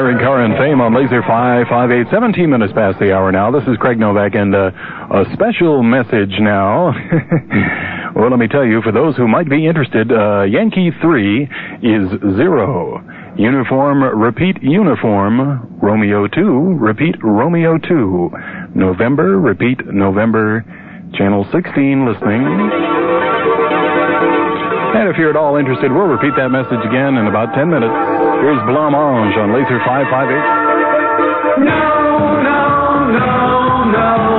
Inspiring Car and Fame on Laser 558, 17 minutes past the hour now. This is Craig Novak, and a special message now. Well, let me tell you, for those who might be interested, Yankee 3 is 0. Uniform, repeat uniform, Romeo 2, repeat Romeo 2. November, repeat November, Channel 16 listening. And if you're at all interested, we'll repeat that message again in about 10 minutes. Here's Blancmange on Laser 558. No, no, no, no.